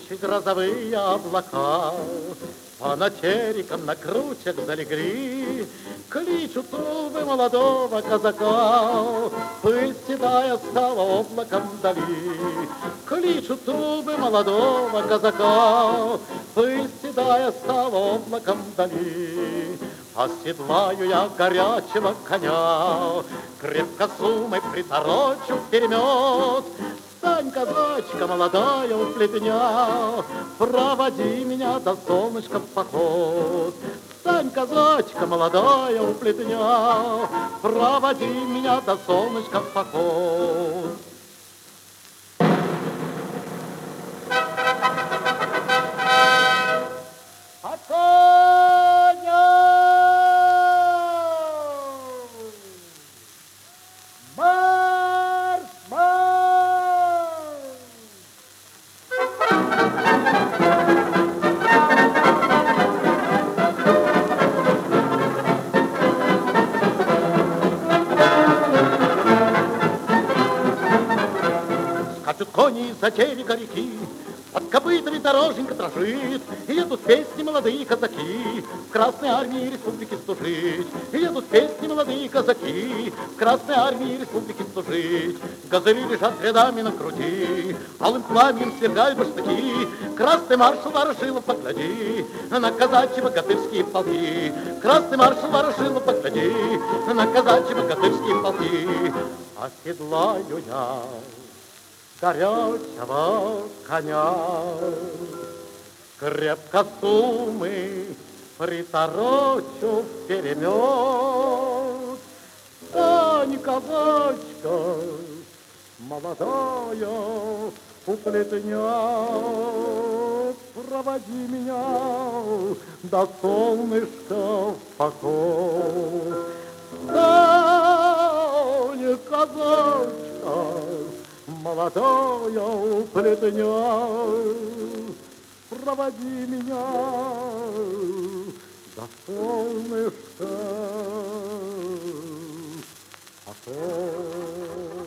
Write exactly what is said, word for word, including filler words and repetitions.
тучи грозовые облака по натерикам на кручах залегли, кличут трубы молодого казака, пыль седая стала облаком вдали. Кличут трубы молодого казака, пыль седая стала облаком вдали. Оседлаю я горячего коня, крепко сумой приторочу вперемет. Встань, казачка молодая у плетня, проводи меня до солнышка в поход. Встань, казачка молодая у плетня, проводи меня до солнышка в поход. Скачут кони из-за терека реки, под копытами дороженька дрожит, и едут песни молодые казаки в Красной армии республики служить. И едут песни молодые казаки в Красной армии республики служить. Газели лежат рядами на груди, алым пламенем свергают баштаки. Красный маршал Ворошилов, погляди на казачьи богатырские полки. Красный маршал Ворошилов, погляди на казачьи богатырские полки. Оседлаю я горячего коня, крепко сумы приторочу вперемет. Стань, казачка молодая у плетня, проводи меня до солнышка в поход. Стань, казачка молодая у плетня, проводи меня до солнышка. А то